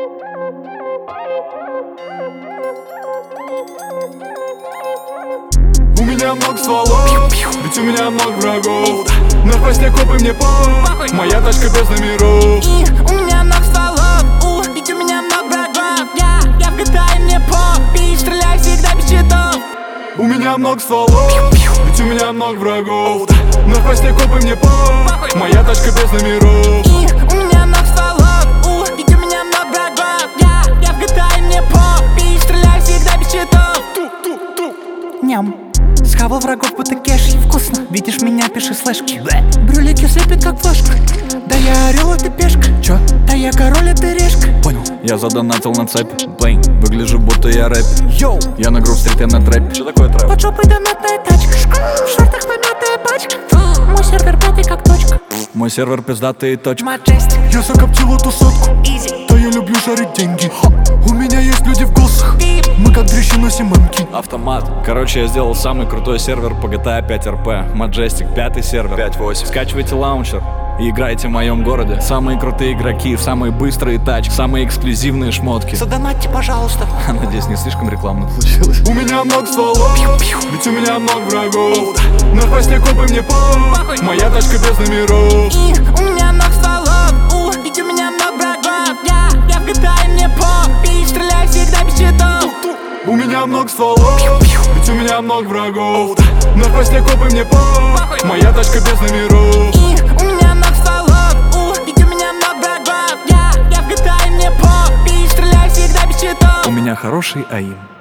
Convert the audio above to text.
У меня много стволов, ведь у меня много врагов. На хвосте копы мне похуй, моя тачка без номеров. У меня много стволов, ведь у меня много врагов. Я в GTA, мне похуй, стреляй всегда без читов. У меня много стволов, ведь у меня много врагов. На хвосте копы мне похуй, моя тачка без номеров. У меня много стволов, ведь у меня много врагов. Я в GTA, мне похуй, стреляй всегда без читов. Ням. Схавал врагов, будто кеш, вкусно. Видишь меня, пиши слэшки. Брюлики слепят, как флешка. Да я орел, а ты пешка. Чё? Да я король, а ты решка. Понял. Я задонатил на цепь. Блейн, выгляжу, будто я рэп. Йоу. Я на грув стрит, я на трэп. Что такое трэп? Под жопой донатная тачка. В шортах помятая пачка. Мой сервер пятый, как точка. Мой сервер пиздатый, точка. Маджестик. Я закоптил эту сотку. Изи. Да я люблю шарить деньги. У меня есть люди в госах. Мы как дрищи носим эмки. Автомат. Короче, я сделал самый крутой сервер по GTA 5 RP. Majestic, 5-й сервер. 5.8. Скачивайте лаунчер и играйте в моем городе. Самые крутые игроки, самые быстрые тачки, самые эксклюзивные шмотки. Задонатьте, пожалуйста. Надеюсь, не слишком рекламно получилось. У меня много стволов, ведь у меня много врагов. На хвосте копы мне похуй, моя тачка без номеров. У меня много стволов, ведь у меня много врагов. Я в GTA, мне похуй, стреляй всегда без читов. У меня много стволов, ведь у меня много врагов. На хвосте копы мне похуй, моя тачка без номеров. У меня много стволов, ведь у меня много врагов. Я в GTA, мне похуй, стреляй всегда без читов. У меня хороший аим.